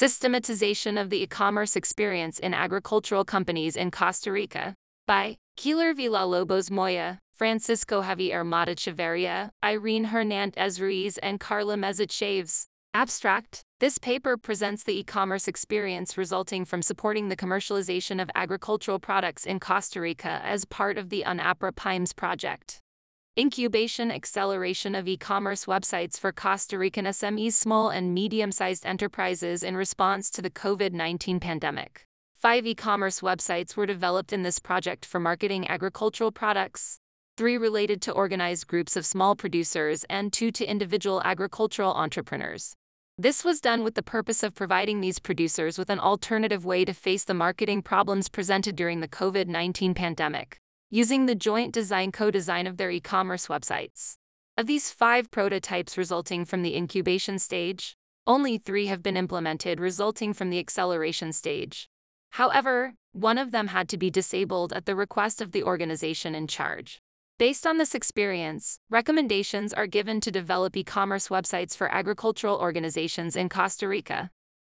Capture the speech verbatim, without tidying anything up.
Systematization of the E-commerce Experience in Agricultural Companies in Costa Rica, by Keeler Villalobos Moya, Francisco Javier Mata Chavarria, Irene Hernandez Ruiz, and Carla Meza Chaves. Abstract: This paper presents the e-commerce experience resulting from supporting the commercialization of agricultural products in Costa Rica as part of the UNAPRA PIMES project. Incubation Acceleration of e-commerce websites for Costa Rican S M Es, small and medium-sized enterprises, in response to the COVID nineteen pandemic. Five e-commerce websites were developed in this project for marketing agricultural products, three related to organized groups of small producers, and two to individual agricultural entrepreneurs. This was done with the purpose of providing these producers with an alternative way to face the marketing problems presented during the COVID nineteen pandemic, using the joint design co-design of their e-commerce websites. Of these five prototypes resulting from the incubation stage, only three have been implemented, resulting from the acceleration stage. However, one of them had to be disabled at the request of the organization in charge. Based on this experience, recommendations are given to develop e-commerce websites for agricultural organizations in Costa Rica.